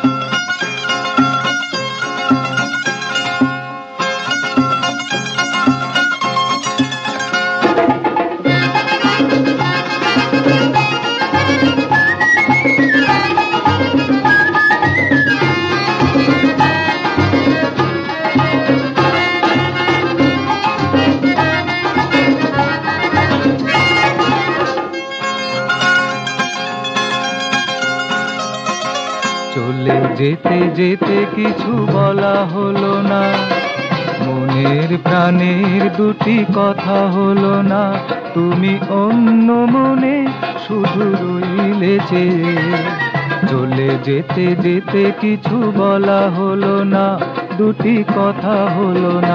চলে যেতে যেতে কিছু বলা হলো না, মনের প্রাণের দুটি কথা হলো না। তুমি অন্য মনে শুধু রইলে চেয়ে। চলে যেতে যেতে কিছু বলা হলো না, দুটি কথা হলো না।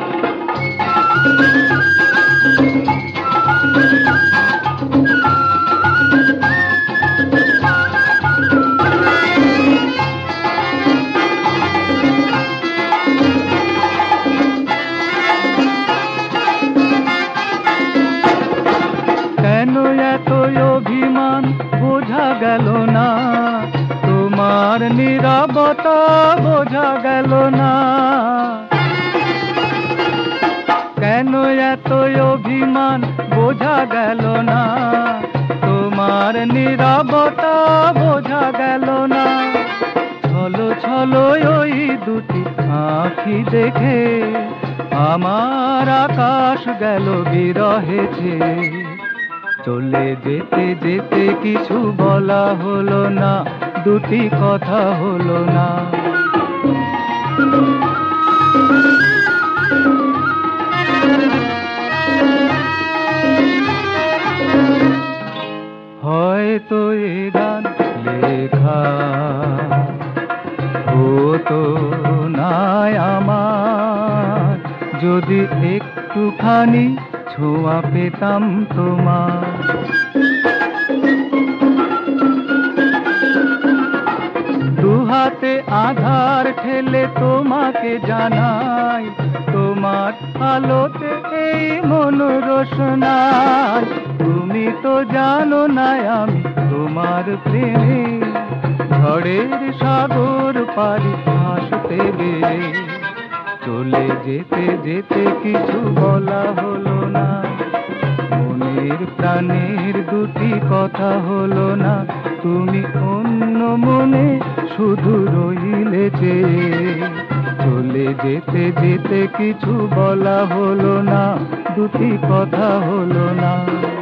কেন এত অভিমান বোঝা গেল না, তোমার নীরবতা বোঝা গেল না। কেন এত অভিমান বোঝা গেল না, তোমার নীরবতা বোঝা গেল না। ছলো ছলো ওই দুটি আঁখি দেখে আমার আকাশ গেল বিরহে ছেয়ে। চলে যেতে যেতে কিছু বলা হলো না, দুটি কথা হলো না। হয়তো এ গান লেখা হতো না আমার, যদি একটুখানি ছোঁয়া পেতাম তোমার। দুহাতে আধার ঠেলে তোমাকে জানাই, তোমার আলোতে এই মন রোশনাই। তুমি তো জানো না আমি তোমার প্রেমে ঝড়ের সাগর পারি ভাসতে গিয়ে। চলে যেতে যেতে কিছু বলা হলো না, মনের প্রাণের দুটি কথা হলো না। তুমি অন্য মনে শুধু রইলে চেয়ে। চলে যেতে যেতে কিছু বলা হলো না, দুটি কথা হলো না।